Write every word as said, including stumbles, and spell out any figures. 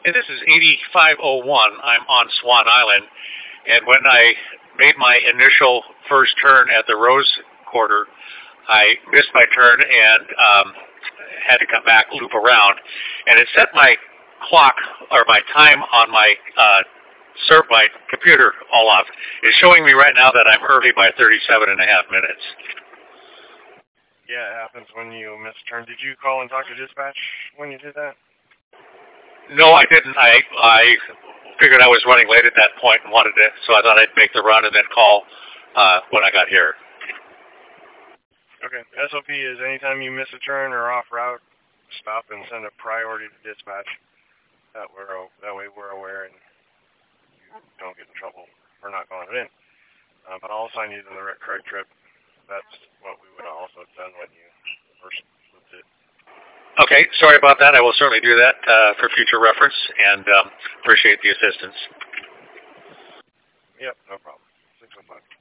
And this is eighty-five oh one. I'm on Swan Island, and when I made my initial first turn at the Rose Quarter, I missed my turn and um, had to come back, loop around, and it set my clock or my time on my uh, serve my computer all off. It's showing me right now that I'm early by thirty-seven and a half minutes. Yeah, it happens when you miss a turn. Did you call and talk to dispatch when you did that? No, I didn't. I I figured I was running late at that point and wanted to, so I thought I'd make the run and then call uh, when I got here. Okay. S O P is anytime you miss a turn or off route, stop and send a priority to dispatch. That we're that way we're aware and you don't get in trouble for not calling it in. Uh, but I'll assign you to the correct trip. That's what we would have also done when you first flipped it. Okay, sorry about that. I will certainly do that uh, for future reference, and um, appreciate the assistance. Yep, no problem. six oh five.